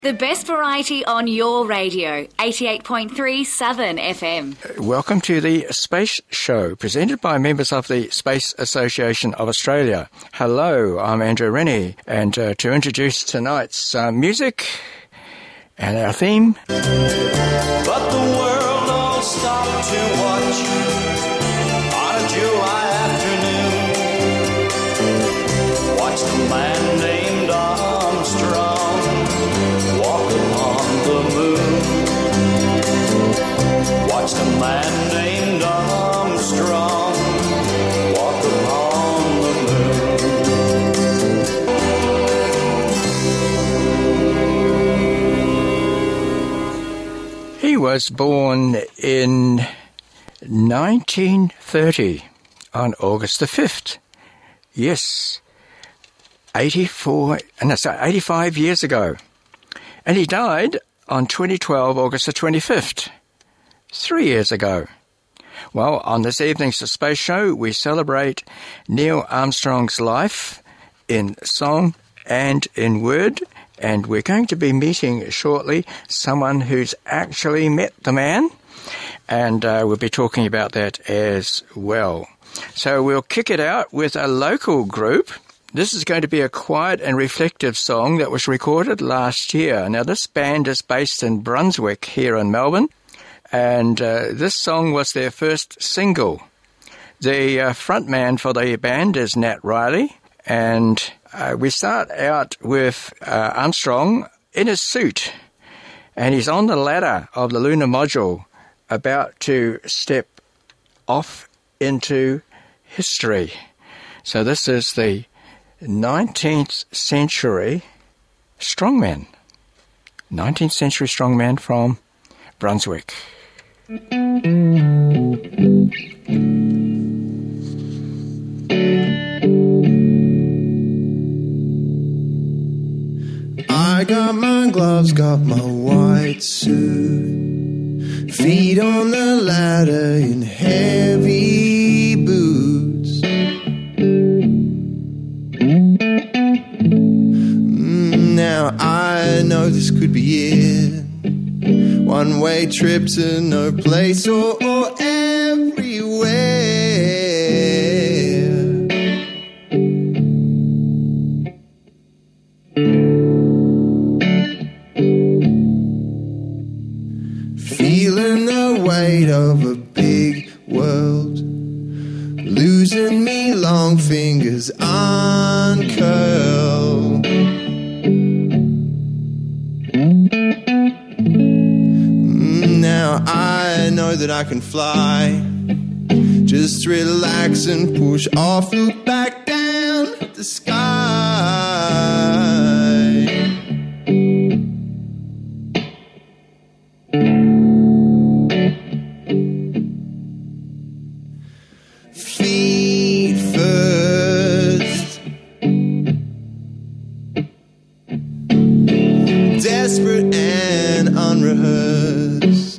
The best variety on your radio, 88.3 Southern FM. Welcome to the Space Show, presented by members of the Space Association of Australia. Hello, I'm Andrew Rennie, and to introduce tonight's music and our theme. But the world all stopped to watch on a July afternoon. Watched a man named Armstrong walk upon the moon. Watched a man named Armstrong walk upon the moon. He was born in 1930 on August the 5th. Yes, 85 years ago. And he died on 2012, August the 25th, 3 years ago. Well, on this evening's The Space Show, we celebrate Neil Armstrong's life in song and in word, and we're going to be meeting shortly someone who's actually met the man, and we'll be talking about that as well. So we'll kick it out with a local group. This is going to be a quiet and reflective song that was recorded last year. Now, this band is based in Brunswick here in Melbourne, and this song was their first single. The frontman for the band is Nat Riley, and we start out with Armstrong in his suit, and he's on the ladder of the lunar module about to step off into history. So this is the 19th century strongman. 19th century strongman from Brunswick. I got my gloves, got my white suit, feet on the ladder in heavy boots. Now I know this could be it. One-way trip to no place or everywhere. Feeling the weight of a big world, losing me long fingers uncurl. Now I know that I can fly. Just relax and push off, look back down at the sky. Feet first, desperate and unrehearsed.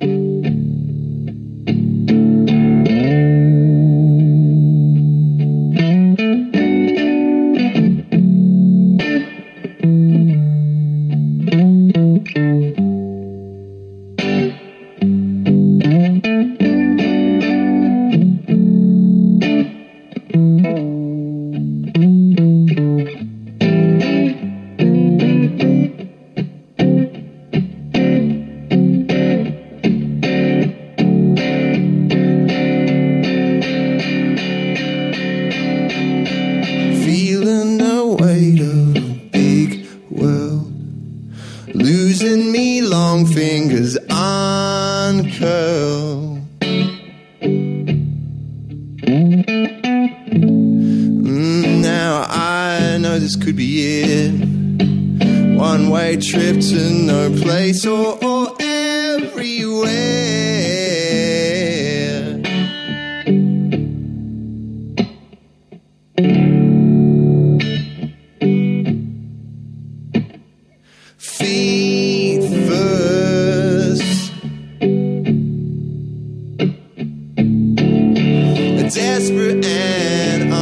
Trip to no place or everywhere. Feet first, desperate and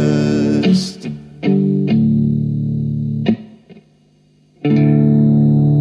unrehearsed.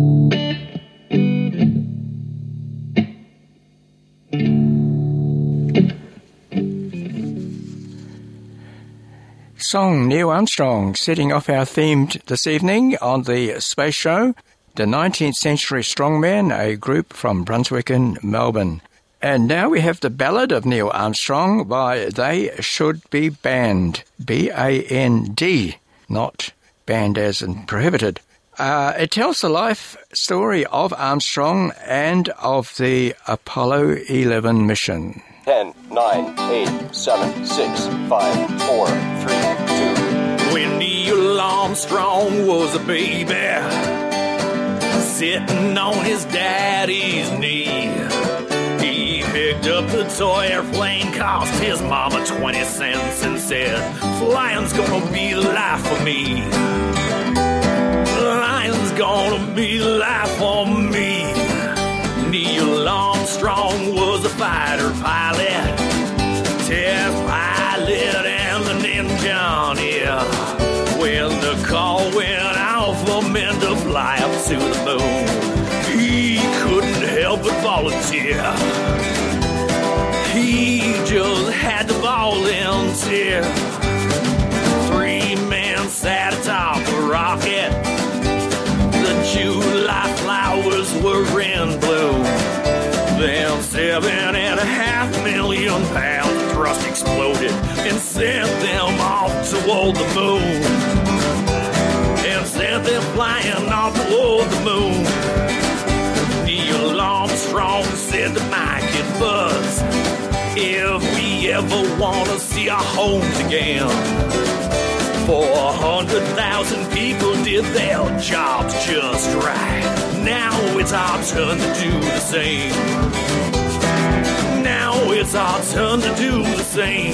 song, Neil Armstrong, setting off our theme this evening on the Space Show, the 19th Century Strongmen, a group from Brunswick in Melbourne. And now we have the Ballad of Neil Armstrong by They Should Be Banned, B-A-N-D, not banned as in prohibited. It tells the life story of Armstrong and of the Apollo 11 mission. 10, 9, 8, 7, 6, 5, 4, 3, 2. When Neil Armstrong was a baby, sitting on his daddy's knee, he picked up the toy airplane, cost his mama 20 cents, and said, "Flying's gonna be life for me. Flying's gonna be life for me." Neil Armstrong was a fighter pilot, test pilot, and an engineer. When the call went out for men to fly up to the moon, he couldn't help but volunteer. He just had to volunteer. 3 men sat atop a rocket. The July flowers were in bloom. Then 7.5 million pounds of thrust exploded and sent them off toward the moon. And sent them flying off toward the moon. Neil Armstrong said to Mike and Buzz, "If we ever want to see our homes again, 400,000 people did their jobs just right. Now it's our turn to do the same. Now it's our turn to do the same."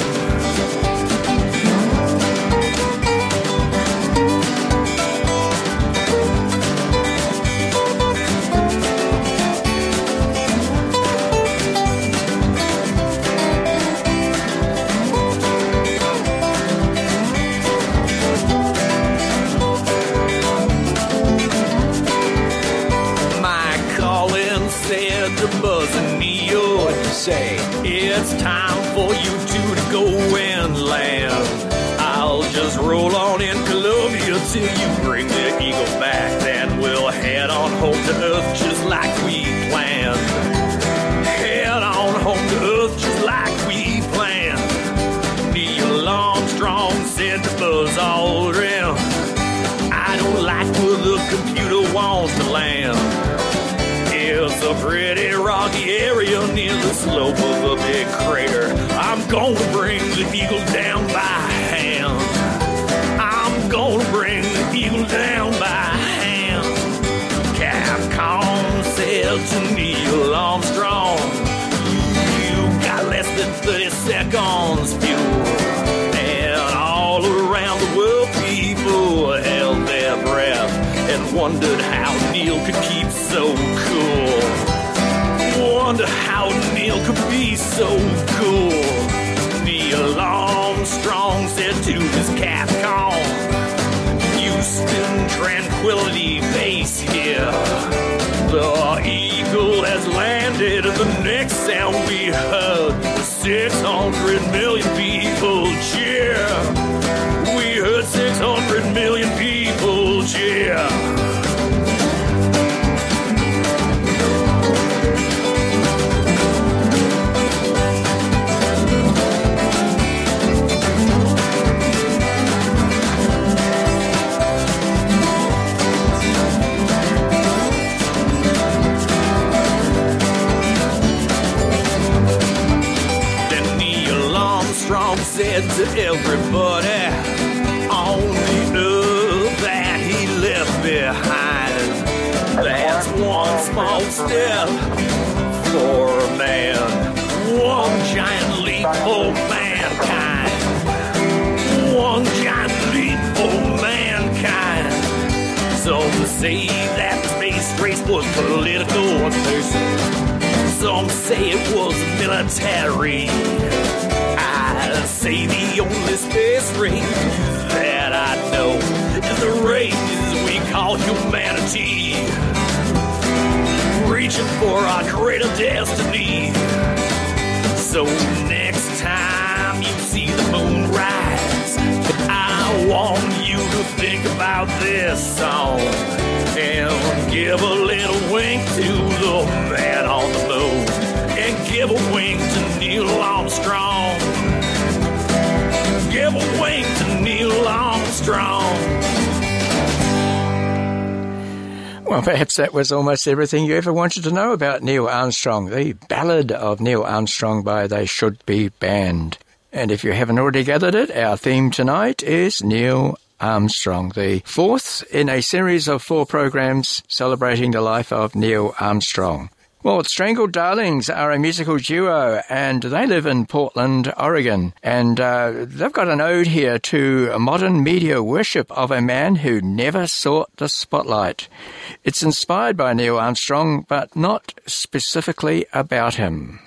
Buzz and Neil, What to say? it's time for you two to go and land. I'll just roll on in Columbia till you bring the Eagle back. Then we'll head on home to Earth just like we planned. Head on home to Earth just like we planned. Neil Armstrong said to Buzz Aldrin, "I don't like where the computer wants to land. It's a pretty rocky area near the slope of a big crater. I'm gonna bring the Eagle down by hand. I'm gonna bring the Eagle down by hand." Capcom said to Neil Armstrong, "You got less than 30 seconds fuel." And all around the world people held their breath and wondered how Neil could keep so cool. Wonder how Neil could be so cool. Neil Armstrong said to his Capcom, "Houston, Tranquility Base here. The Eagle has landed, and the next sound we heard was 600 million people cheer. We heard 600 million people cheer." Said to everybody on the earth that he left behind, "That's one small step for man, one giant leap for mankind, one giant leap for mankind." Some say that the space race was political, some say it was military. I say the only space race that I know is the race we call humanity, reaching for our greater destiny. So next time you see the moon rise, I want you to think about this song and give a little wink to the man on the moon and give a wink to Neil Armstrong. Give a wink to Neil Armstrong. Well, perhaps that was almost everything you ever wanted to know about Neil Armstrong, the Ballad of Neil Armstrong by They Should Be Band. And if you haven't already gathered it, our theme tonight is Neil Armstrong, the fourth in a series of 4 programs celebrating the life of Neil Armstrong. Well, Strangled Darlings are a musical duo, and they live in Portland, Oregon. And they've got an ode here to a modern media worship of a man who never sought the spotlight. It's inspired by Neil Armstrong, but not specifically about him.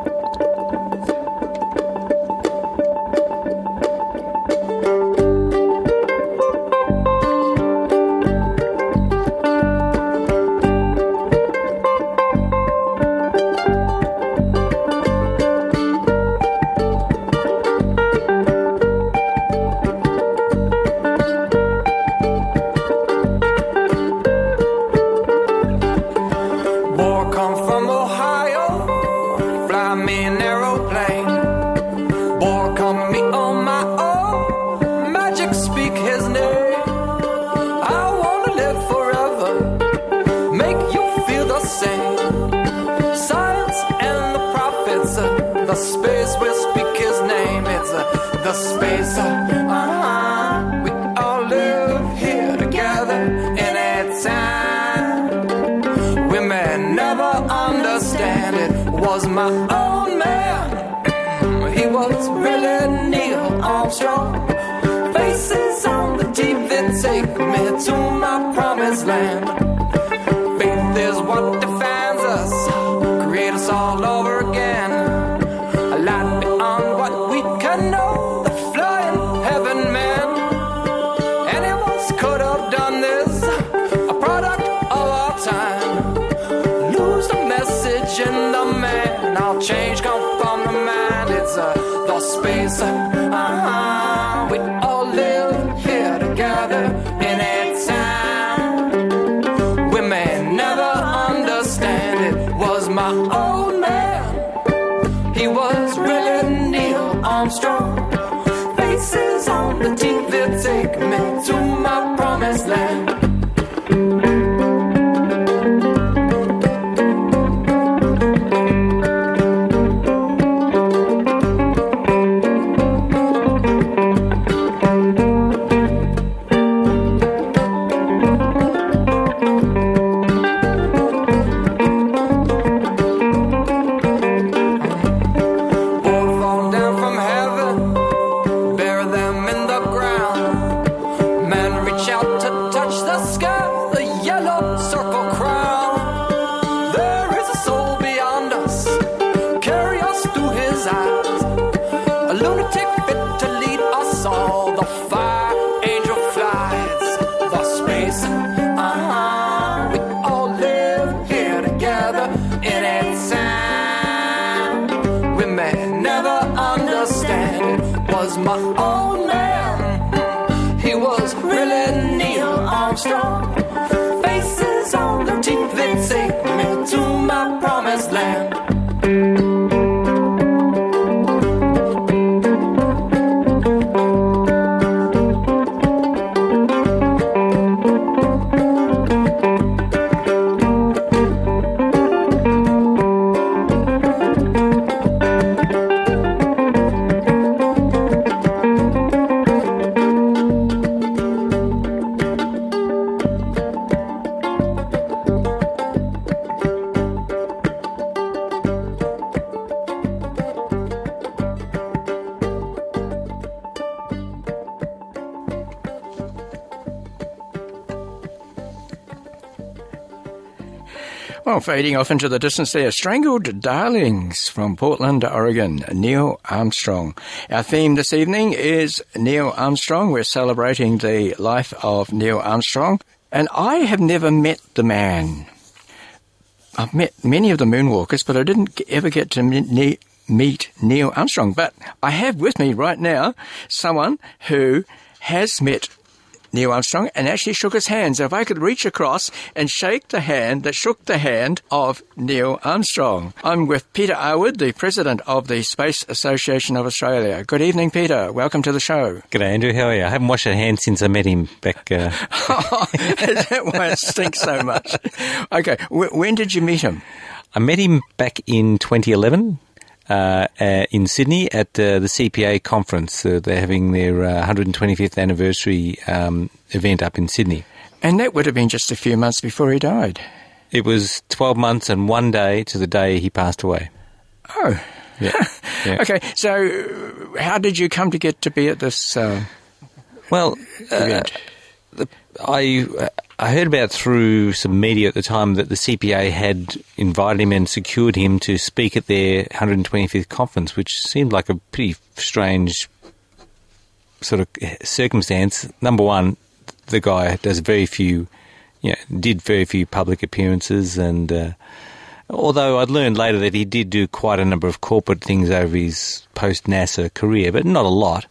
Well, fading off into the distance there, Strangled Darlings from Portland, Oregon, Neil Armstrong. Our theme this evening is Neil Armstrong. We're celebrating the life of Neil Armstrong. And I have never met the man. I've met many of the moonwalkers, but I didn't ever get to meet Neil Armstrong. But I have with me right now someone who has met Neil Armstrong and actually shook his hand. So if I could reach across and shake the hand that shook the hand of Neil Armstrong. I'm with Peter Arwood, the President of the Space Association of Australia. Good evening, Peter. Welcome to the show. G'day, Andrew. How are you? I haven't washed a hand since I met him back... Oh, is that why it stinks so much? Okay, when did you meet him? I met him back in 2011 in Sydney at the CPA conference. They're having their 125th anniversary event up in Sydney. And that would have been just a few months before he died. It was 12 months and one day to the day he passed away. Oh. Yeah. Yeah. Okay, so how did you come to get to be at this event? I heard about through some media at the time that the CPA had invited him and secured him to speak at their 125th conference, which seemed like a pretty strange sort of circumstance. Number one, the guy does did very few public appearances, and although I'd learned later that he did do quite a number of corporate things over his post-NASA career, but not a lot.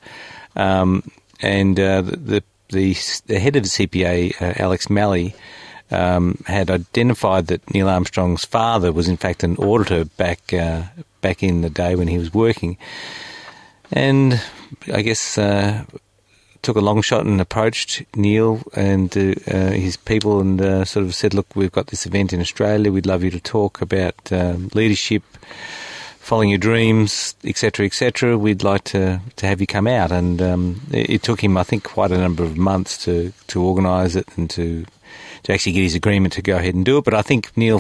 The head of the CPA, Alex Malley, had identified that Neil Armstrong's father was in fact an auditor back in the day when he was working, and I guess took a long shot and approached Neil and his people and sort of said, look, we've got this event in Australia, we'd love you to talk about leadership, following your dreams, etc., etc. We'd like to have you come out. And it took him, I think, quite a number of months to organise it and to actually get his agreement to go ahead and do it. But I think Neil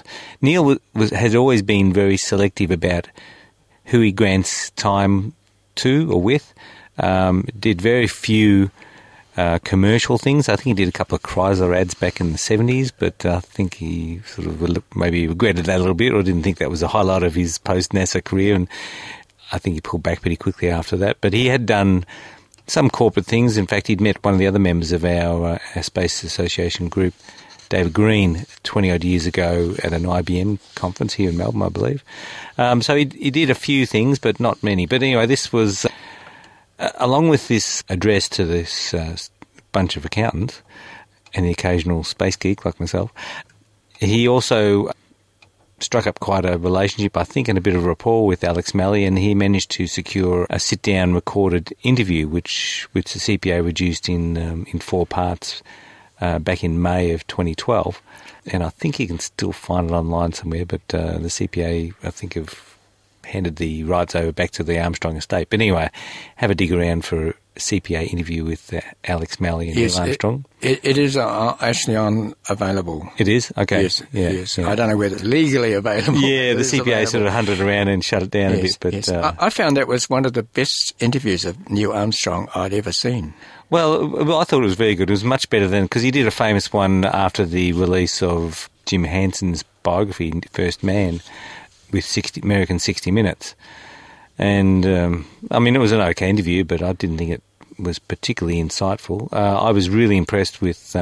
has always been very selective about who he grants time to or with. Did very few commercial things. I think he did a couple of Chrysler ads back in the 70s, but I think he sort of maybe regretted that a little bit or didn't think that was a highlight of his post-NASA career, and I think he pulled back pretty quickly after that. But he had done some corporate things. In fact, he'd met one of the other members of our Space Association group, David Green, 20-odd years ago at an IBM conference here in Melbourne, I believe. So he did a few things, but not many. But anyway, this was... along with this address to this bunch of accountants and the occasional space geek like myself, he also struck up quite a relationship, I think, and a bit of rapport with Alex Malley, and he managed to secure a sit-down recorded interview, which the CPA reduced in 4 parts back in May of 2012. And I think you can still find it online somewhere, but the CPA, I think, have handed the rights over back to the Armstrong estate. But anyway, have a dig around for a CPA interview with Alex Malley and Neil Armstrong. It is actually available. It is? Okay. Yes, yeah, yes. Yeah. I don't know whether it's legally available. Yeah, the CPA sort of hunted around and shut it down a bit. But yes. I found that was one of the best interviews of Neil Armstrong I'd ever seen. Well, I thought it was very good. It was much better than... because he did a famous one after the release of Jim Hanson's biography, First Man, with American 60 Minutes. And, I mean, it was an okay interview, but I didn't think it was particularly insightful. I was really impressed with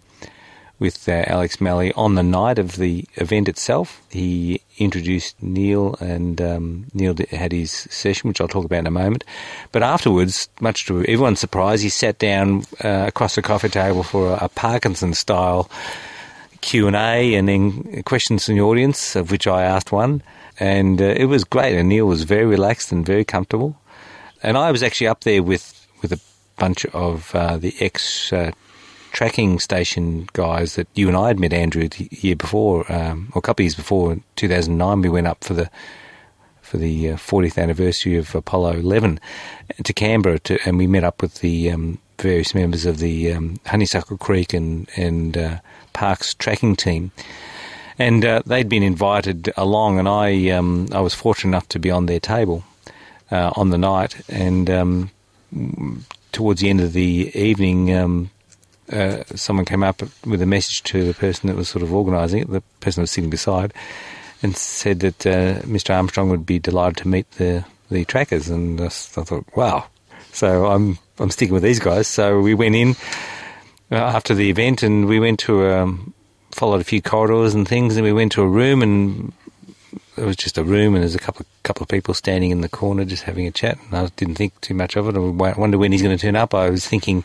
Alex Malley on the night of the event itself. He introduced Neil, and Neil had his session, which I'll talk about in a moment. But afterwards, much to everyone's surprise, he sat down across the coffee table for a Parkinson-style Q&A and then questions from the audience, of which I asked one. And it was great, and Neil was very relaxed and very comfortable. And I was actually up there with a bunch of the tracking station guys that you and I had met, Andrew, the year before, or a couple of years before, in 2009. We went up for the 40th anniversary of Apollo 11 to Canberra, and we met up with the various members of the Honeysuckle Creek and Parks tracking team. And they'd been invited along, and I was fortunate enough to be on their table on the night. And towards the end of the evening, someone came up with a message to the person that was sort of organising it, the person that was sitting beside, and said that Mr. Armstrong would be delighted to meet the trackers. And I thought, wow. So I'm sticking with these guys. So we went in after the event, and we went to followed a few corridors and things, and we went to a room, and it was just a room, and there's a couple of people standing in the corner just having a chat. And I didn't think too much of it. I wonder when he's going to turn up. I was thinking,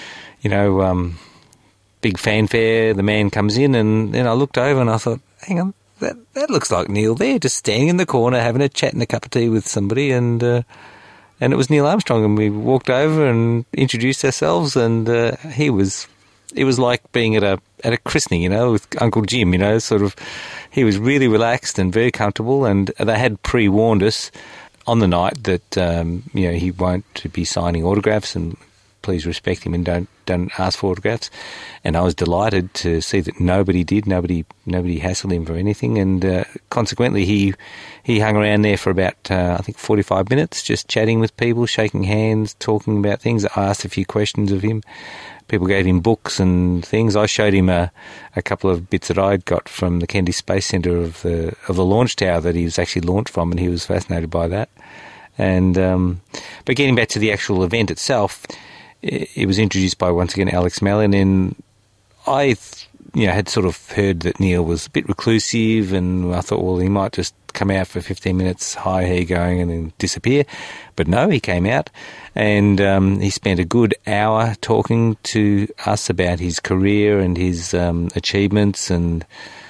big fanfare, the man comes in, and then I looked over and I thought, hang on, that looks like Neil there, just standing in the corner having a chat and a cup of tea with somebody, and it was Neil Armstrong, and we walked over and introduced ourselves, and it was like being at a christening, with Uncle Jim, sort of. He was really relaxed and very comfortable, and they had pre-warned us on the night that he won't be signing autographs, and please respect him and don't ask for autographs. And I was delighted to see that nobody did. Nobody hassled him for anything, and consequently he hung around there for about 45 minutes, just chatting with people, shaking hands, talking about things. I asked a few questions of him. People gave him books and things. I showed him a couple of bits that I'd got from the Kennedy Space Centre of the launch tower that he was actually launched from, and he was fascinated by that. And but getting back to the actual event itself, it was introduced by, once again, Alex Malley, and I had sort of heard that Neil was a bit reclusive, and I thought, well, he might just come out for 15 minutes, hi, how you going, and then disappear. But no, he came out, and he spent a good hour talking to us about his career and his achievements, and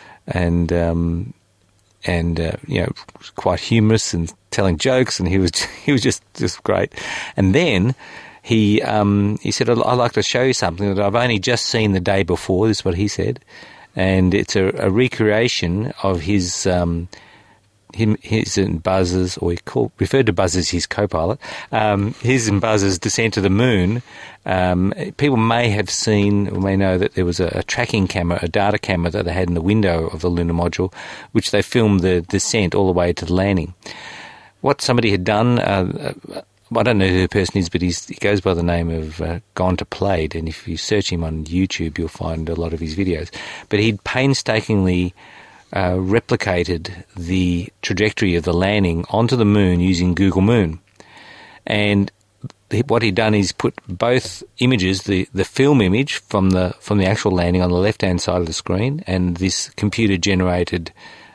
quite humorous and telling jokes, and he was just great. And then he said, I'd like to show you something that I've only just seen the day before. This is what he said. And it's a recreation of his and Buzz's, or referred to Buzz as his co-pilot, his and Buzz's descent to the moon. People may have seen, or may know that there was a tracking camera, a data camera that they had in the window of the lunar module, which they filmed the descent all the way to the landing. What somebody had done, I don't know who the person is, but he goes by the name of Gone to Played, and if you search him on YouTube, you'll find a lot of his videos. But he'd painstakingly replicated the trajectory of the landing onto the moon using Google Moon. And what he'd done is put both images, the film image from the actual landing on the left-hand side of the screen, and this computer-generated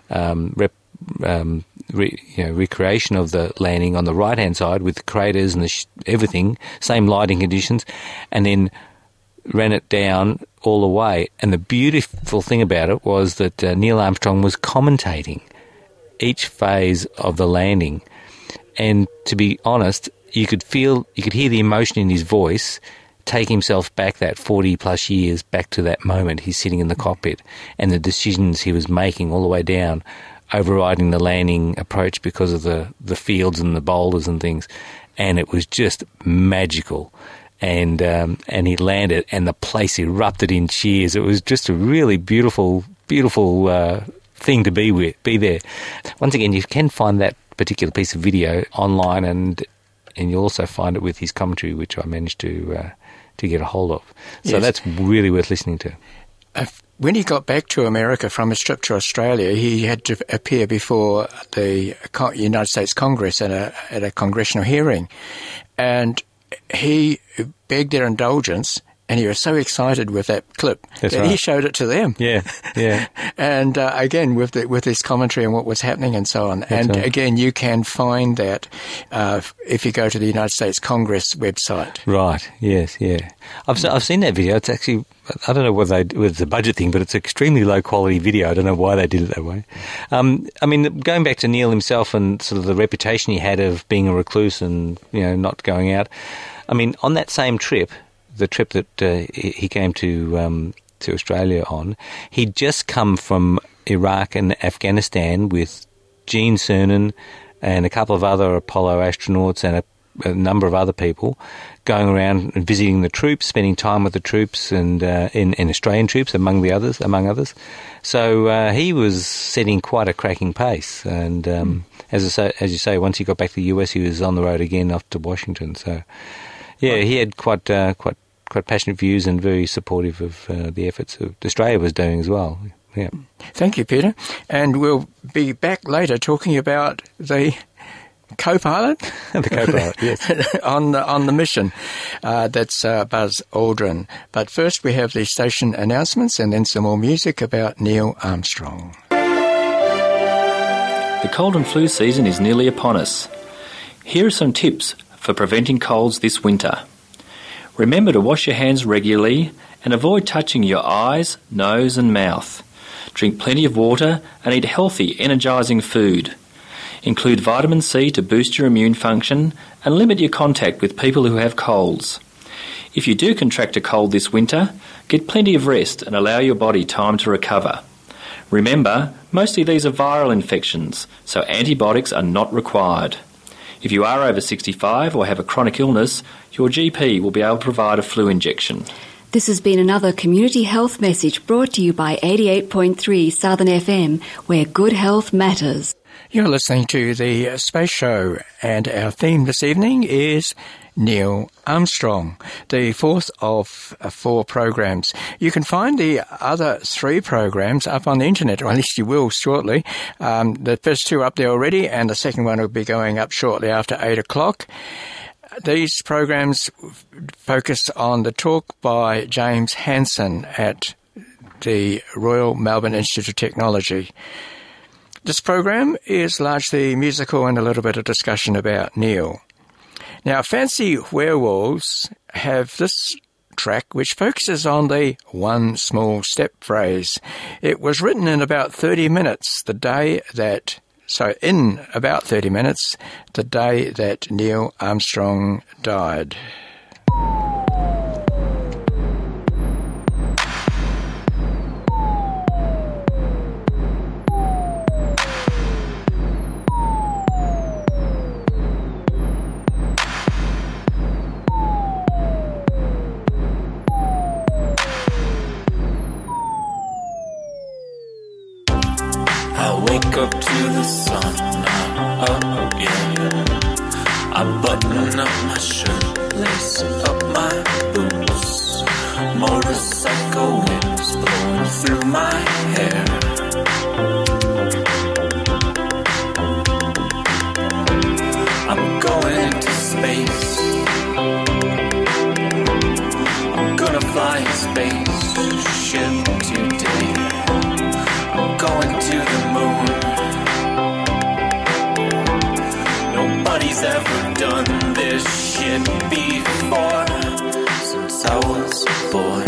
recreation of the landing on the right-hand side with the craters and everything, same lighting conditions, and then ran it down all the way. And the beautiful thing about it was that Neil Armstrong was commentating each phase of the landing. And to be honest, you could hear the emotion in his voice, take himself back that 40-plus years back to that moment. He's sitting in the cockpit, and the decisions he was making all the way down, overriding the landing approach because of the fields and the boulders and things. And it was just magical. And he landed, and the place erupted in cheers. It was just a really beautiful thing to be there. Once again, you can find that particular piece of video online, and you'll also find it with his commentary, which I managed to get a hold of. So yes, that's really worth listening to. When he got back to America from his trip to Australia, he had to appear before the United States Congress at a congressional hearing, and he begged their indulgence, and he was so excited with that clip that he showed it to them. Yeah. And again, with his commentary on what was happening and so on. Again, you can find that if you go to the United States Congress website. Right. Yes. Yeah. I've seen that video. It's actually, I don't know whether it's a budget thing, but it's extremely low quality video. I don't know why they did it that way. I mean, going back to Neil himself and sort of the reputation he had of being a recluse and not going out. I mean, on that same trip, the trip that he came to Australia on, he'd just come from Iraq and Afghanistan with Gene Cernan and a couple of other Apollo astronauts and a number of other people, going around and visiting the troops, spending time with the troops and in Australian troops, among others. So he was setting quite a cracking pace. And as you say, once he got back to the US, he was on the road again off to Washington. So yeah, he had quite passionate views and very supportive of the efforts that Australia was doing as well. Yeah. Thank you, Peter. And we'll be back later talking about the co-pilot. The co-pilot, yes. on the mission. That's Buzz Aldrin. But first we have the station announcements and then some more music about Neil Armstrong. The cold and flu season is nearly upon us. Here are some tips for preventing colds this winter. Remember to wash your hands regularly and avoid touching your eyes, nose and mouth. Drink plenty of water and eat healthy, energising food. Include vitamin C to boost your immune function and limit your contact with people who have colds. If you do contract a cold this winter, get plenty of rest and allow your body time to recover. Remember, mostly these are viral infections, so antibiotics are not required. If you are over 65 or have a chronic illness, your GP will be able to provide a flu injection. This has been another community health message brought to you by 88.3 Southern FM, where good health matters. You're listening to the Space Show, and our theme this evening is Neil Armstrong, the fourth of 4 programs. You can find the other 3 programs up on the internet, or at least you will shortly. The first 2 are up there already, and the second one will be going up shortly after 8 o'clock. These programs focus on the talk by James Hansen at the Royal Melbourne Institute of Technology. This program is largely musical and a little bit of discussion about Neil. Now, Fancy Werewolves have this track which focuses on the one small step phrase. It was written in about 30 minutes, in about 30 minutes, the day that Neil Armstrong died. Up to the sun, yeah. I button up my shirt, lace up my boots. Motorcycle winds blowing through my hair. I'm going into space. I'm gonna fly a spaceship today. I'm going to the moon. Nobody's ever done this shit before since I was a boy.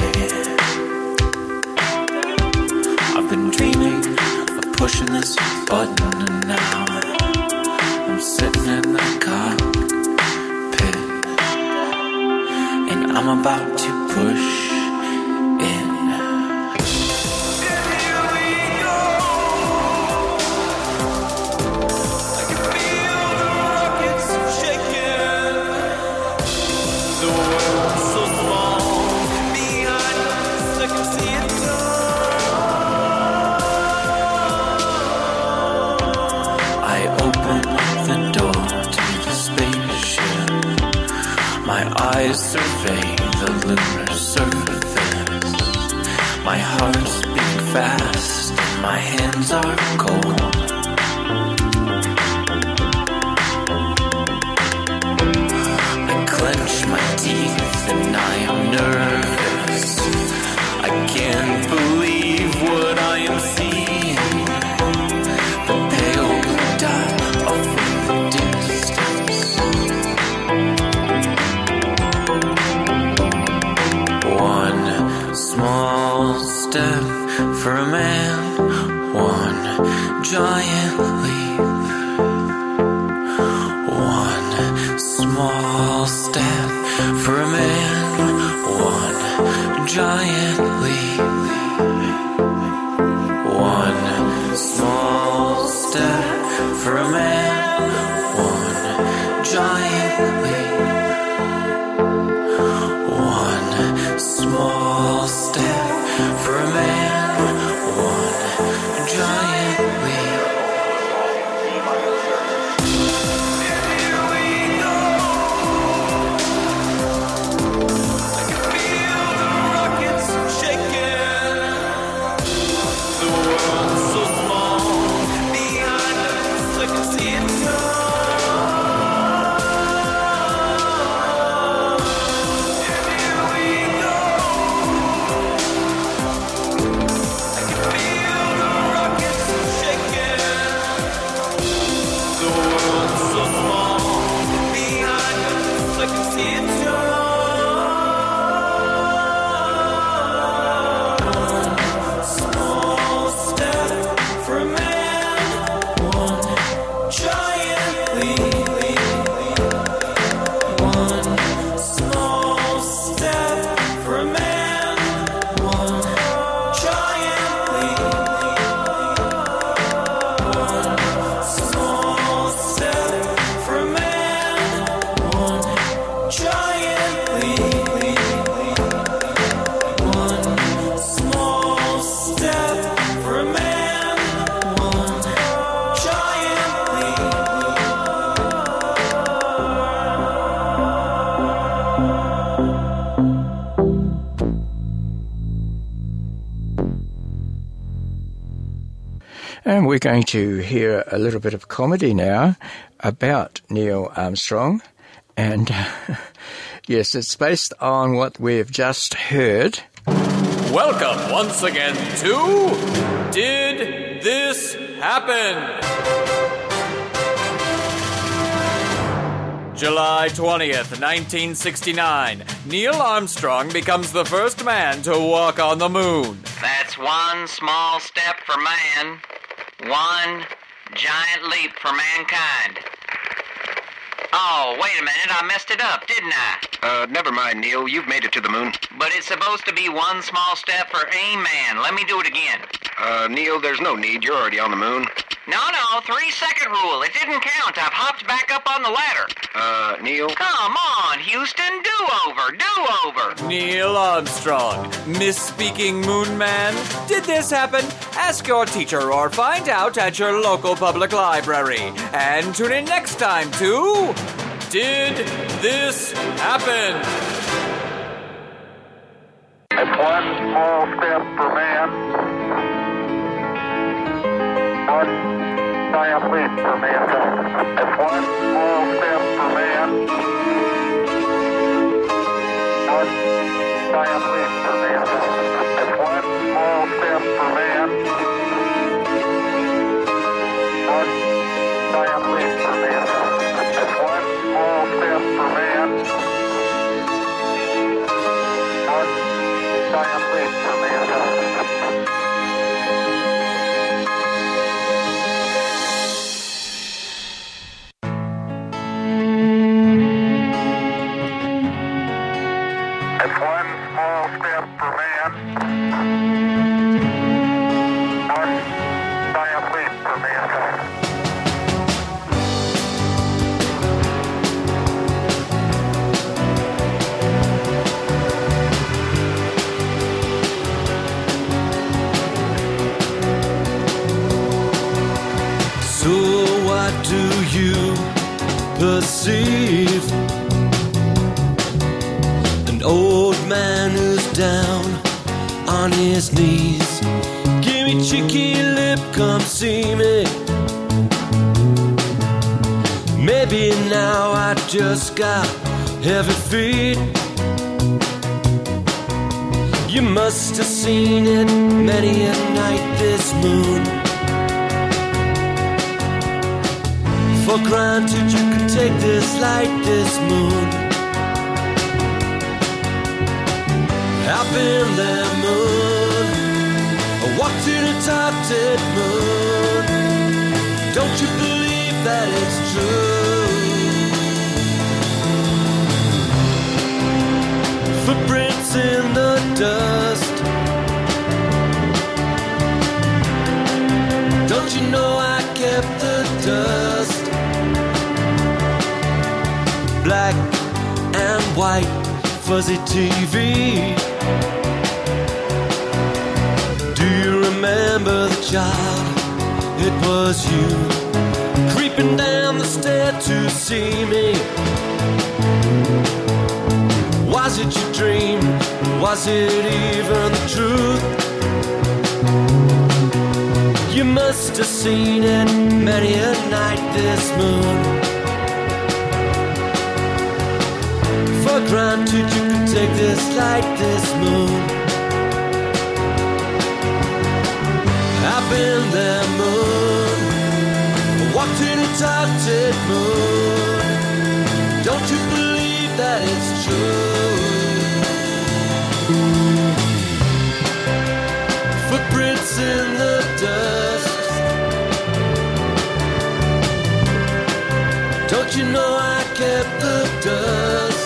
I've been dreaming of pushing this button, and now I'm sitting in the cockpit, and I'm about to push in. I survey the lunar surface. My heart's beating fast, and my hands are cold. I clench my teeth and I am nervous. I can't believe what I am seeing. The pale blue dot of the distance. Small step for a man, one giant leap. One small step for a man, one giant leap. One small step for a man, one giant leap. One small step for a man, one giant leap. Here we go. I can feel the rockets shaking. The world's so small behind us, I can see it all. Show. And we're going to hear a little bit of comedy now about Neil Armstrong. And yes, it's based on what we've just heard. Welcome once again to Did This Happen? July 20th, 1969. Neil Armstrong becomes the first man to walk on the moon. That's one small step for man, one giant leap for mankind. Oh, wait a minute, I messed it up, didn't I? Never mind, Neil. You've made it to the moon. But it's supposed to be one small step for a man. Let me do it again. Neil, there's no need. You're already on the moon. No, 3-second rule. It didn't count. I've hopped back up on the ladder. Neil? Come on, Houston. Do-over. Neil Armstrong, misspeaking moon man. Did this happen? Ask your teacher or find out at your local public library. And tune in next time to Did This Happen? It's one small step for man, one giant leap for mankind. It's one small step for man, one giant leap for mankind. It's one small step for man, one giant leap for mankind. It's one small step for man, one giant leap for mankind. It's one small step for man, one giant leap for mankind. So what do you perceive? An old man who's down on his knees. Give me cheeky lip, come see me. Maybe now I just got heavy feet. You must have seen it many a night, this moon. For granted you can take this light, this moon. I've been there, moon. I walked in a top-dead moon. Don't you believe that it's true? Footprints in the dust. Don't you know I kept the dust? Black and white, fuzzy TV. Do you remember the child? It was you, creeping down the stair to see me. Was it your dream? Was it even the truth? You must have seen it many a night, this moon. For granted you could take this light, this moon. I've been there, moon. I walked in a top-dead moon. Don't you believe that it's true? Footprints in the dust. Don't you know I kept the dust?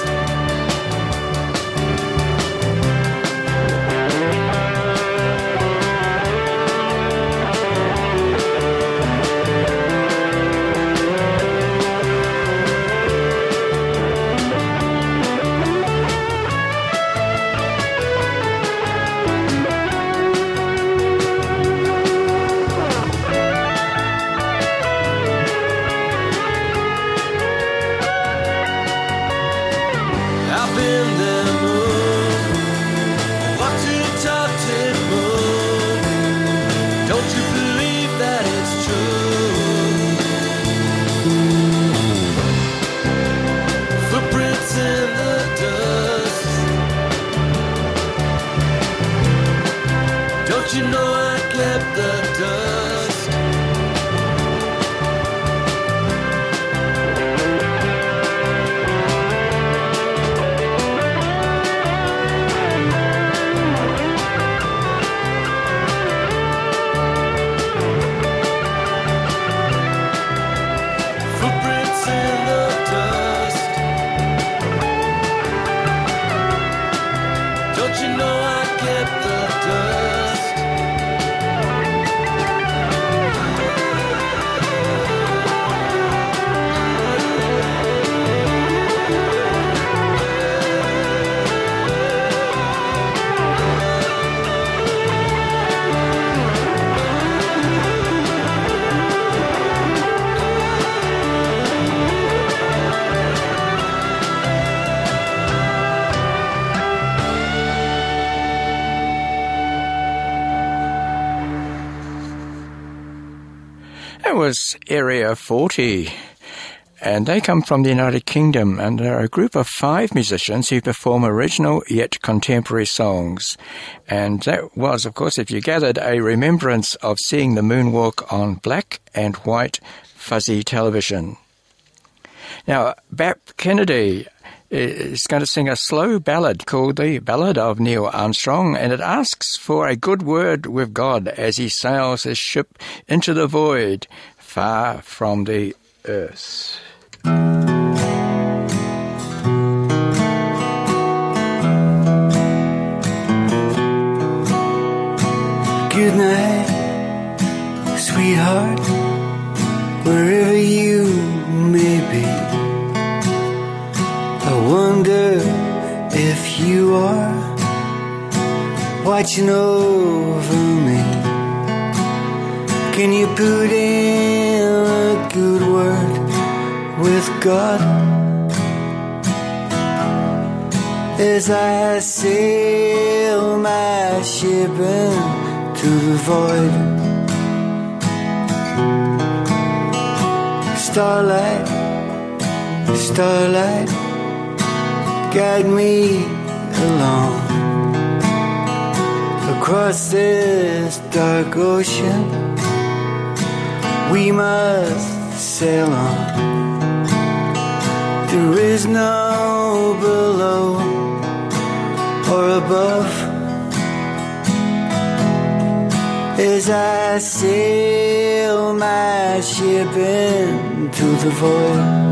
That was Area 40. And they come from the United Kingdom, and they're a group of 5 musicians who perform original yet contemporary songs. And that was, of course, if you gathered, a remembrance of seeing the moonwalk on black and white fuzzy television. Now, Bap Kennedy is going to sing a slow ballad called The Ballad of Neil Armstrong, and it asks for a good word with God as he sails his ship into the void, far from the earth. Good night, sweetheart, wherever you may be. I wonder if you are watching over me. Can you put in a good word with God as I sail my ship into the void? Starlight, starlight, guide me along across this dark ocean we must sail on. There is no below or above as I sail my ship into the void.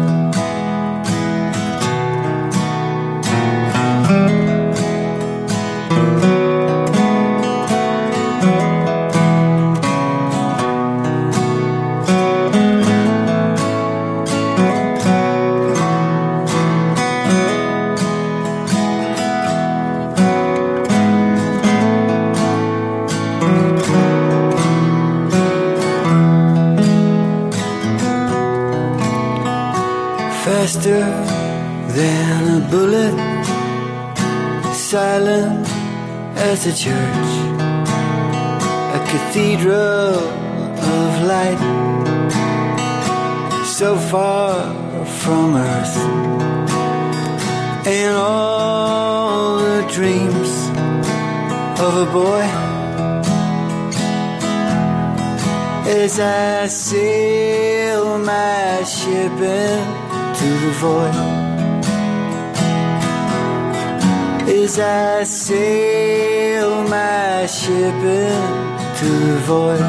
Faster than a bullet, silent as a church, a cathedral of light, so far from earth, and all the dreams of a boy as I sail my ship into the void, as I sail my ship into the void.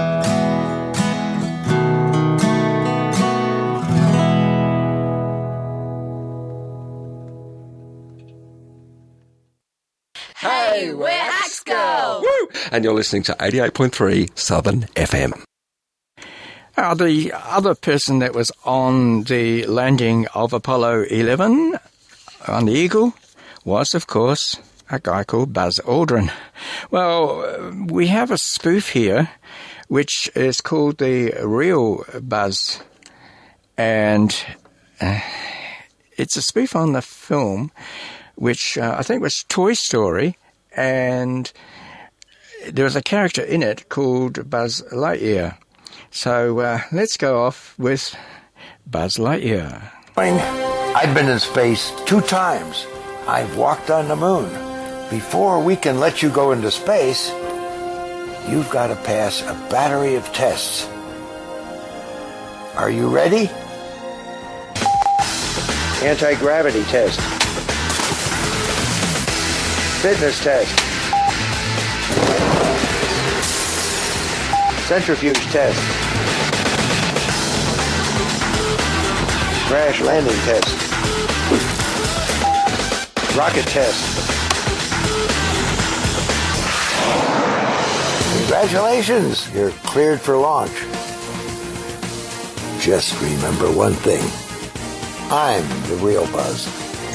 Hey, we're Axe Girl! Woo! And you're listening to 88.3 Southern FM. The other person that was on the landing of Apollo 11 on the Eagle was, of course, a guy called Buzz Aldrin. Well, we have a spoof here, which is called The Real Buzz, and it's a spoof on the film, which I think was Toy Story, and there was a character in it called Buzz Lightyear. So let's go off with Buzz Lightyear. I've been in space 2 times. I've walked on the moon. Before we can let you go into space, you've got to pass a battery of tests. Are you ready? Anti-gravity test. Fitness test. Centrifuge test. Crash landing test. Rocket test. Congratulations, you're cleared for launch. Just remember one thing. I'm the real Buzz.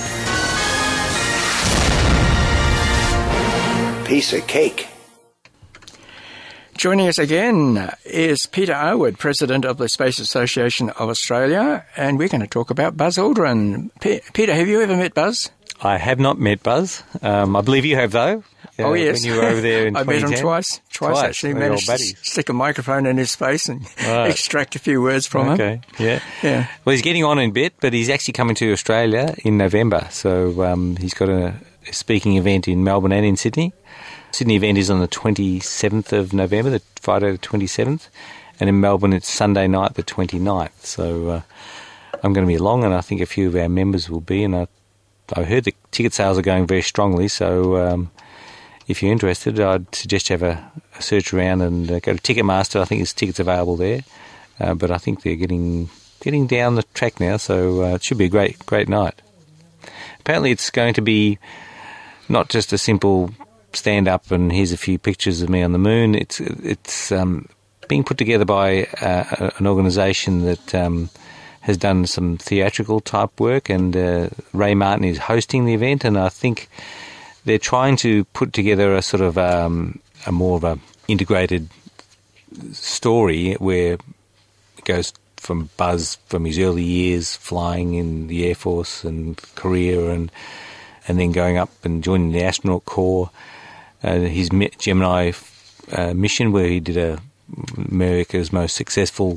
Piece of cake. Joining us again is Peter Arwood, President of the Space Association of Australia, and we're going to talk about Buzz Aldrin. Peter, have you ever met Buzz? I have not met Buzz. I believe you have, though. Oh, yes. When you were over there in I met 2010? him twice actually. We're Managed old to buddies. stick a microphone in his face and Right. extract a few words from him. Okay, yeah. Yeah. Well, he's getting on in a bit, but he's actually coming to Australia in November. So he's got a speaking event in Melbourne and in Sydney. Sydney event is on the 27th of November, the Friday the 27th. And in Melbourne, it's Sunday night, the 29th. So I'm going to be along, and I think a few of our members will be. And I heard the ticket sales are going very strongly. So if you're interested, I'd suggest you have a search around and go to Ticketmaster. I think there's tickets available there. But I think they're getting down the track now, so it should be a great night. Apparently, it's going to be not just a simple stand up and here's a few pictures of me on the moon. It's being put together by an organisation that has done some theatrical type work, and Ray Martin is hosting the event, and I think they're trying to put together a sort of a more of a integrated story where it goes from Buzz from his early years flying in the Air Force and Korea and then going up and joining the astronaut corps, his Gemini mission where he did America's most successful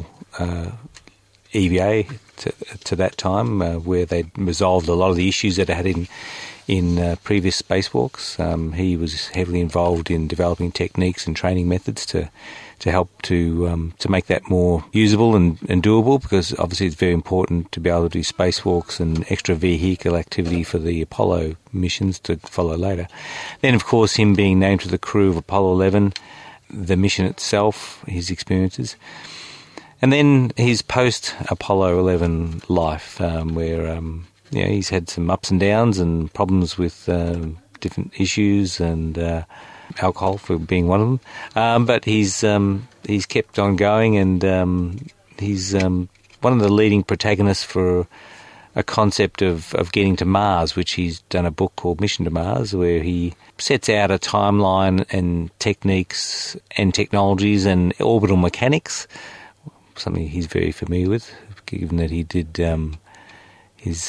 EVA to that time, where they resolved a lot of the issues that it had in previous spacewalks. He was heavily involved in developing techniques and training methods to help to make that more usable and doable, because obviously it's very important to be able to do spacewalks and extra vehicle activity for the Apollo missions to follow later. Then, of course, him being named to the crew of Apollo 11, the mission itself, his experiences. And then his post-Apollo 11 life, where he's had some ups and downs and problems with different issues and alcohol for being one of them. But he's kept on going, and he's one of the leading protagonists for a concept of getting to Mars, which he's done a book called Mission to Mars, where he sets out a timeline and techniques and technologies and orbital mechanics, something he's very familiar with, given that he did his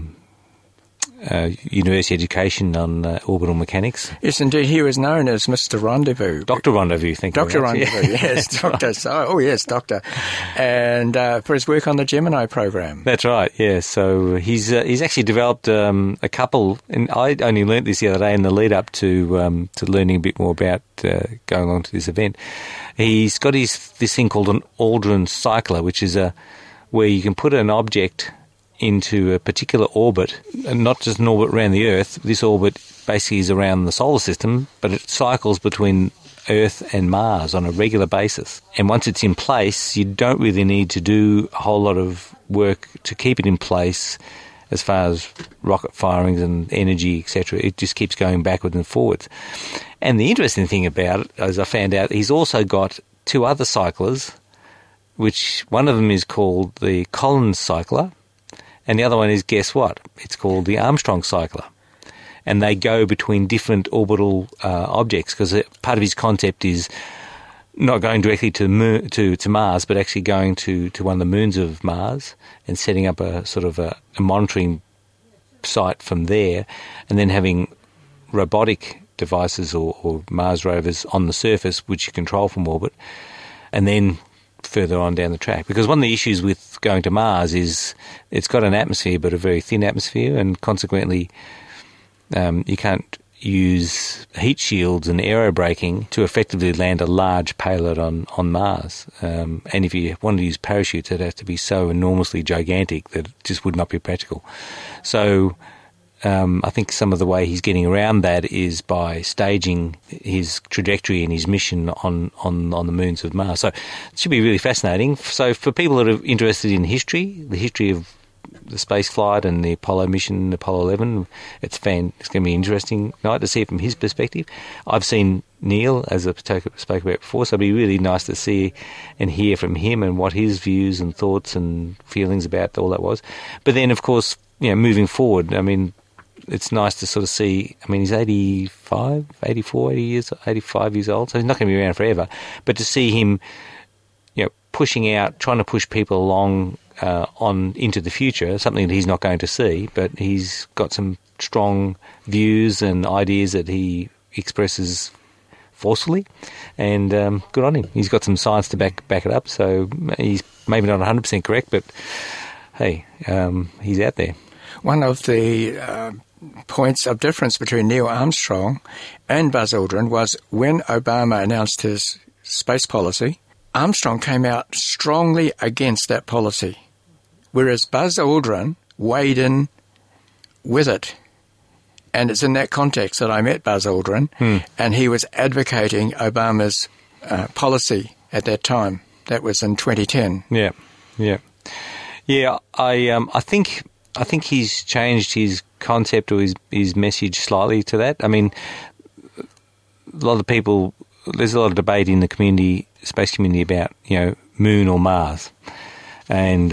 university education on orbital mechanics. Yes, indeed. He was known as Mr. Rendezvous. Dr. Rendezvous, thank you. Dr. Rendezvous, yes, Doctor. Oh, yes, Doctor. And for his work on the Gemini program. That's right, yeah. So he's actually developed a couple, and I only learnt this the other day in the lead up to learning a bit more about going along to this event. He's got this thing called an Aldrin cycler, which is where you can put an object into a particular orbit, and not just an orbit around the Earth. This orbit basically is around the solar system, but it cycles between Earth and Mars on a regular basis. And once it's in place, you don't really need to do a whole lot of work to keep it in place as far as rocket firings and energy, etc. It just keeps going backwards and forwards. And the interesting thing about it, as I found out, he's also got two other cyclers, which one of them is called the Collins cycler, and the other one is, guess what? It's called the Armstrong cycler. And they go between different orbital objects, because part of his concept is not going directly to Mars, but actually going to one of the moons of Mars and setting up a sort of a monitoring site from there, and then having robotic devices or Mars rovers on the surface, which you control from orbit, and then further on down the track. Because one of the issues with going to Mars is it's got an atmosphere, but a very thin atmosphere, and consequently you can't use heat shields and aerobraking to effectively land a large payload on Mars. And if you wanted to use parachutes, it'd have to be so enormously gigantic that it just would not be practical. So I think some of the way he's getting around that is by staging his trajectory and his mission on the moons of Mars. So it should be really fascinating. So for people that are interested in history, the history of the space flight and the Apollo mission, Apollo 11, it's going to be an interesting night to see it from his perspective. I've seen Neil, as I spoke about before, so it'd be really nice to see and hear from him and what his views and thoughts and feelings about all that was. But then, of course, moving forward, I mean, it's nice to sort of see, I mean, he's 85 years old, so he's not going to be around forever. But to see him, pushing out, trying to push people along on into the future, something that he's not going to see, but he's got some strong views and ideas that he expresses forcefully, and good on him. He's got some science to back it up, so he's maybe not 100% correct, but hey, he's out there. One of the points of difference between Neil Armstrong and Buzz Aldrin was when Obama announced his space policy, Armstrong came out strongly against that policy, whereas Buzz Aldrin weighed in with it. And it's in that context that I met Buzz Aldrin, and he was advocating Obama's policy at that time. That was in 2010. Yeah. I think he's changed his concept or his message slightly to that. I mean, a lot of people. There's a lot of debate in the space community about Moon or Mars, and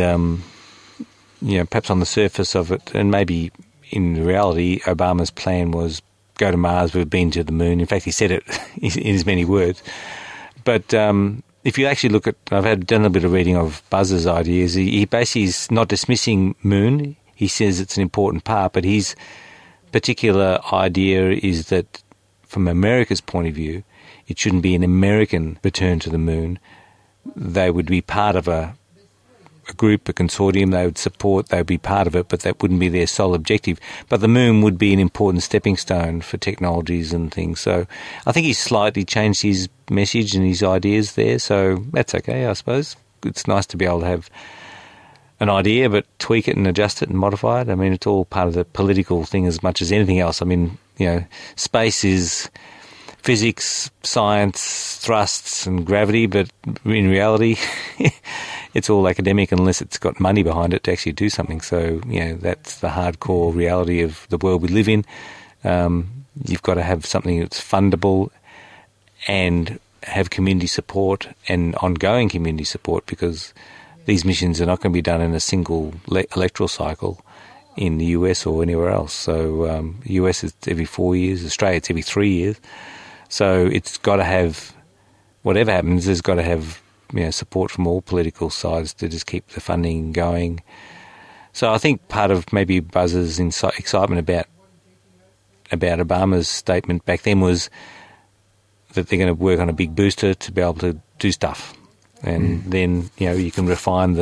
perhaps on the surface of it, and maybe in reality, Obama's plan was go to Mars. We've been to the Moon. In fact, he said it in as many words. But if you actually look at, I've done a bit of reading of Buzz's ideas. He basically is not dismissing Moon. He says it's an important part, but his particular idea is that from America's point of view, it shouldn't be an American return to the Moon. They would be part of a group, a consortium. They would support, they would be part of it, but that wouldn't be their sole objective. But the Moon would be an important stepping stone for technologies and things. So I think he's slightly changed his message and his ideas there, so that's okay, I suppose. It's nice to be able to have an idea, but tweak it and adjust it and modify it. I mean, it's all part of the political thing as much as anything else. I mean, space is physics, science, thrusts and gravity, but in reality it's all academic unless it's got money behind it to actually do something. So, that's the hardcore reality of the world we live in. You've got to have something that's fundable and have community support and ongoing community support, because these missions are not going to be done in a single electoral cycle in the US or anywhere else. So US is every 4 years, Australia it's every 3 years. So it's got to have, whatever happens, there's got to have support from all political sides to just keep the funding going. So I think part of maybe Buzz's excitement about Obama's statement back then was that they're going to work on a big booster to be able to do stuff. And then, you can refine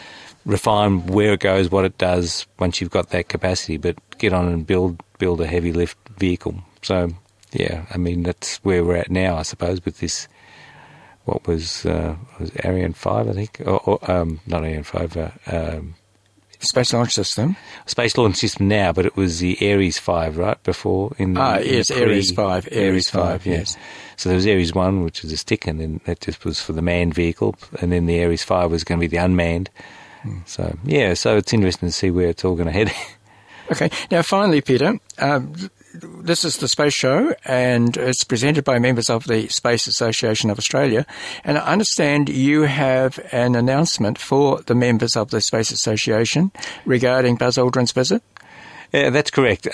where it goes, what it does once you've got that capacity, but get on and build a heavy lift vehicle. So, yeah, I mean, that's where we're at now, I suppose, with this, what was Ariane 5, I think? Not Ariane 5, Space Launch System. Space Launch System now, but it was the Ares 5, right, before? Yes, Ares 5. Ares 5, yes. So there was Ares 1, which was a stick, and then that just was for the manned vehicle, and then the Ares 5 was going to be the unmanned. So, so it's interesting to see where it's all going to head. Okay. Now, finally, Peter, this is the Space Show, and it's presented by members of the Space Association of Australia. And I understand you have an announcement for the members of the Space Association regarding Buzz Aldrin's visit? Yeah, that's correct.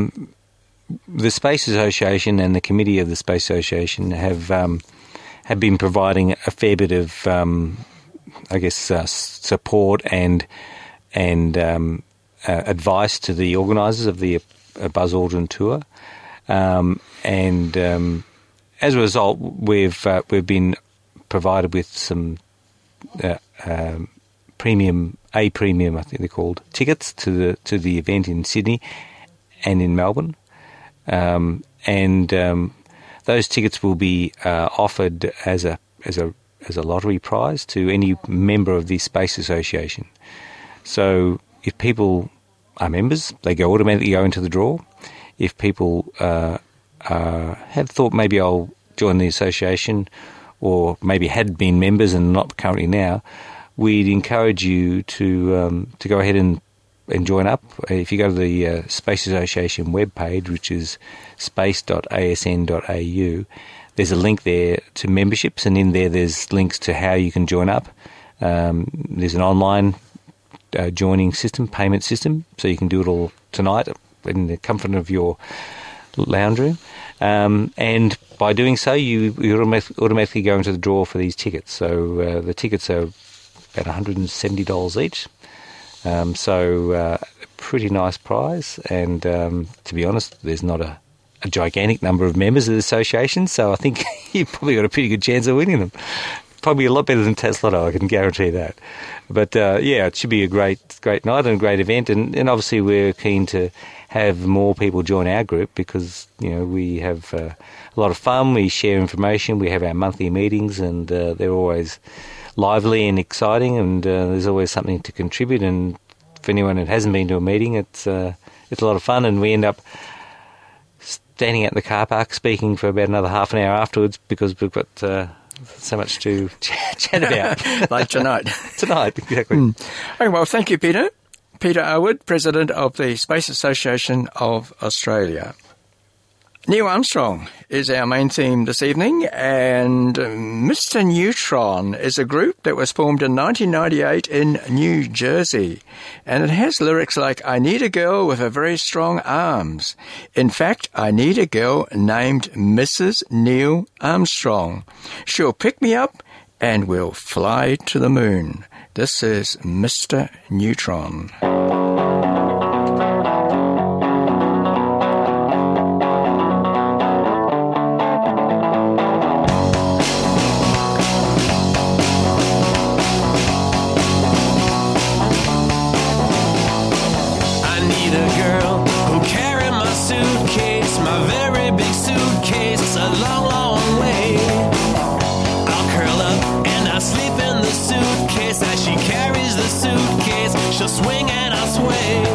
The Space Association and the committee of the Space Association have been providing a fair bit of, support and advice to the organisers of the Buzz Aldrin tour, and as a result, we've been provided with some premium, I think they're called, tickets to the event in Sydney and in Melbourne, and those tickets will be offered as a lottery prize to any member of the Space Association. So if people are members, they automatically go into the draw. If people have thought maybe I'll join the association, or maybe had been members and not currently now, we'd encourage you to go ahead and join up. If you go to the Space Association webpage, which is space.asn.au, there's a link there to memberships, and in there's links to how you can join up. There's an online joining system, payment system, so you can do it all tonight in the comfort of your lounge room. And by doing so, you automatically go into the draw for these tickets. So the tickets are about $170 each. So a pretty nice prize. And to be honest, there's not a a gigantic number of members of the association, so I think you've probably got a pretty good chance of winning them. Probably a lot better than Tesla, I can guarantee that. But it should be a great night and a great event, and obviously we're keen to have more people join our group because we have a lot of fun. We share information. We have our monthly meetings, and they're always lively and exciting, and there's always something to contribute. And for anyone that hasn't been to a meeting, it's a lot of fun, and we end up standing out in the car park speaking for about another half an hour afterwards because we've got so much to chat about. Like tonight. Tonight, exactly. Oh, well, thank you, Peter. Peter Arwood, President of the Space Association of Australia. Neil Armstrong is our main theme this evening, and Mr. Neutron is a group that was formed in 1998 in New Jersey, and it has lyrics like, I need a girl with a very strong arms. In fact, I need a girl named Mrs. Neil Armstrong. She'll pick me up and we'll fly to the moon. This is Mr. Neutron. She'll swing and I'll sway.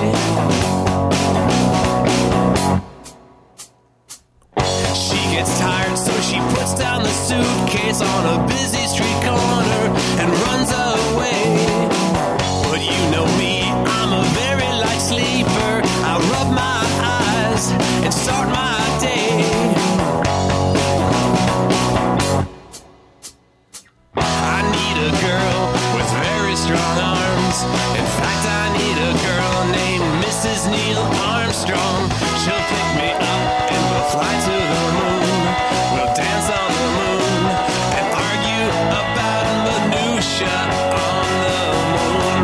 She gets tired, so she puts down the suitcase on a busy street corner and runs away. But you know me, I'm a very light sleeper. I rub my eyes and start my day. I need a girl with very strong arms. In fact, I need a girl named Mrs. Neil Armstrong. She'll pick me up and we'll fly to the moon. We'll dance on the moon and argue about minutia on the moon.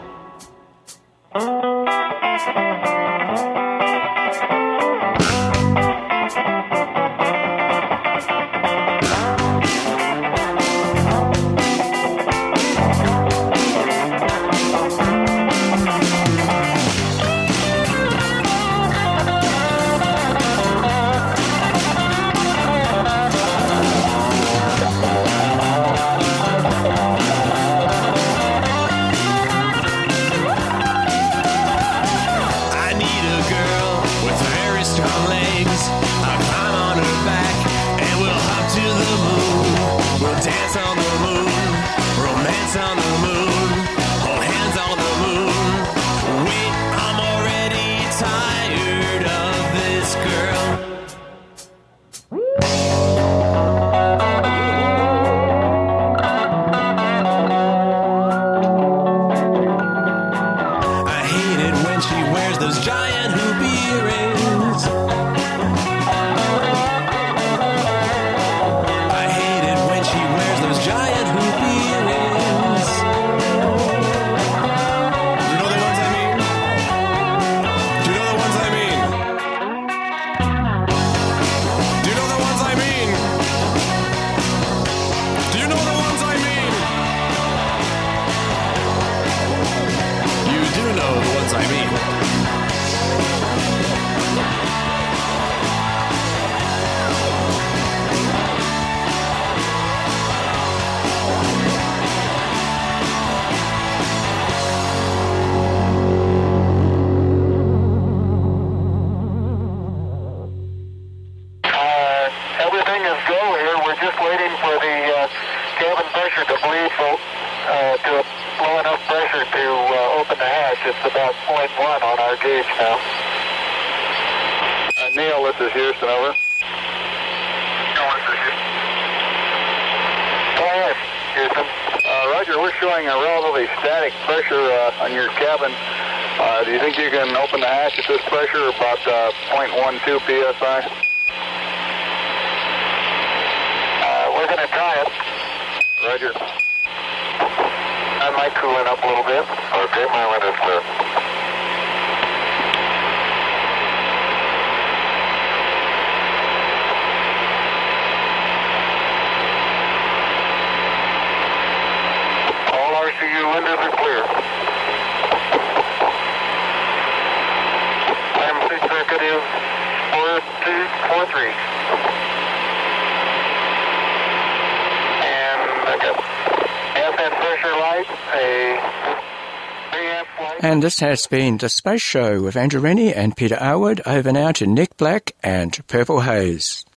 PSI. We're going to try it. Roger. I might cool it up a little bit. Okay, my wind is clear. negative 4243. And okay. FN pressure light, a 3-amp light. And this has been The Space Show with Andrew Rennie and Peter Arwood. Over now to Nick Black and Purple Haze.